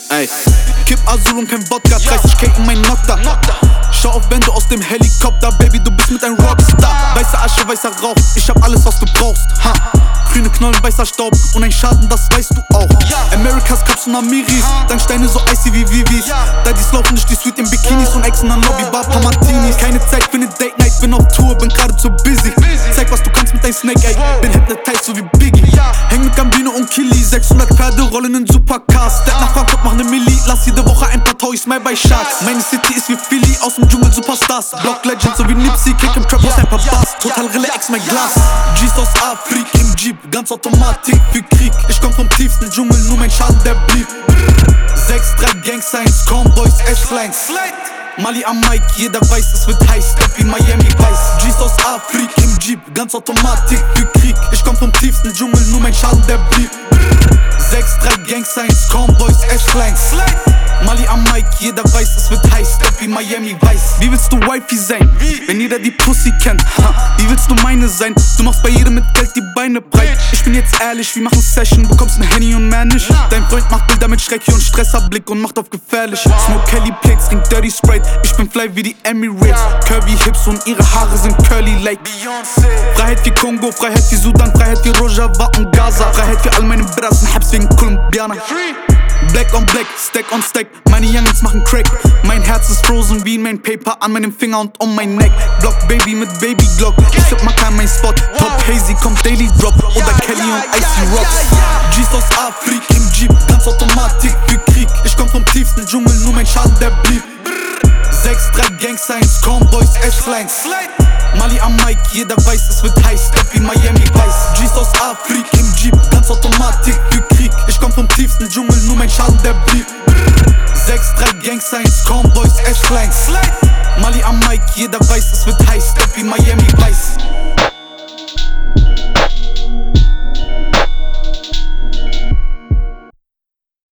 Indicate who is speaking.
Speaker 1: Ey, Kipp Azul und kein Wodka, 30k in mein Nokta. Schau auf, wenn du aus dem Helikopter, Baby, du bist mit ein Rockstar. Weiße Asche, weißer Rauch, ich hab alles, was du brauchst. Ha. Grüne Knollen, weißer Staub und ein Schaden, das weißt du auch. Amerikas Cups und Amiris, dank Steine so icy wie Vivis. Daddies laufen durch die Suite in Bikinis und Exen an Lobbybar, paar Martinis. Keine Zeit für ne Date Night, bin auf Tour, bin gerade zu busy. Zeig, was du kannst mit deinem Snake, ey, bin hypnotized so wie Biggie. Häng mit Gambino und Killy, 600 Pferde rollen in Supercars. Step nach Frankfurt, mach ne Milli, lass jede Woche ein paar Toys, mehr bei Sharks. Meine City ist wie Philly, aus dem Dschungel Superstars. Block Legends so wie Nipsey, Kick im Trap aus ein paar Bars. Total Rille, Ex mein Glas. G's aus Afrik im Jeep, ganz Automatik für Krieg. Ich komm vom tiefsten Dschungel, nur mein Schaden, der blieb. 6-3 Gang Signs, Convoys, S-Lines. Mali am Mic, jeder weiß, es wird heiß. Steffi, Miami weiß. G's aus Afrik im Jeep, ganz Automatik für Krieg. Ich komm vom tiefsten Dschungel, nur mein Schaden, der blieb. 6-3 Gang Signs, Convoys, S-Lines. Mali am Mic, jeder weiß, es wird heiß. Steffi, Miami weiß. Wie willst du Wifey sein, wenn jeder die Pussy kennt? Wie willst du meine sein? Du machst bei jedem mit Geld die Beine breit. Ich bin jetzt ehrlich, wir machen Session, bekommst ne Henny und mehr nicht. Dein Freund macht Bilder mit Schrecki und Stresserblick und macht auf gefährlich. Smoke Kelly Plates, trink Dirty Sprite. Ich bin fly wie die Emirates. Curvy Hips und ihre Haare sind curly like Freiheit wie Kongo, Freiheit wie Sudan, Freiheit wie Rojava und Gaza. Freiheit für all meine Brothers und Habs wegen Kolumbianer. Black on Black, Stack on Stack, meine Youngins machen Crack. Mein Herz ist frozen wie mein Paper an meinem Finger und um mein Neck. Block Baby mit Baby Glock, ich hab Maka mein Spot. Top Hazy, kommt Daily Drop oder Kelly und Icy Rocks. G's aus Afrik im Jeep, ganz Automatik für Krieg. Ich komm vom tiefsten Dschungel, nur mein Schaden, der blieb. 6-3 Gang Signs, Convoys, S-Lines. Mali am Mic, jeder weiß, es wird heiß. Steffi, Miami weiß. G's aus Afrik im Jeep, ganz Automatik für Krieg. Ich komm vom tiefsten Dschungel, nur mein Schaden, der blieb. 6-3 Gang Signs, Convoys, S-Lines. Mali am Mic, jeder weiß, es wird heiß. Steffi, Miami weiß.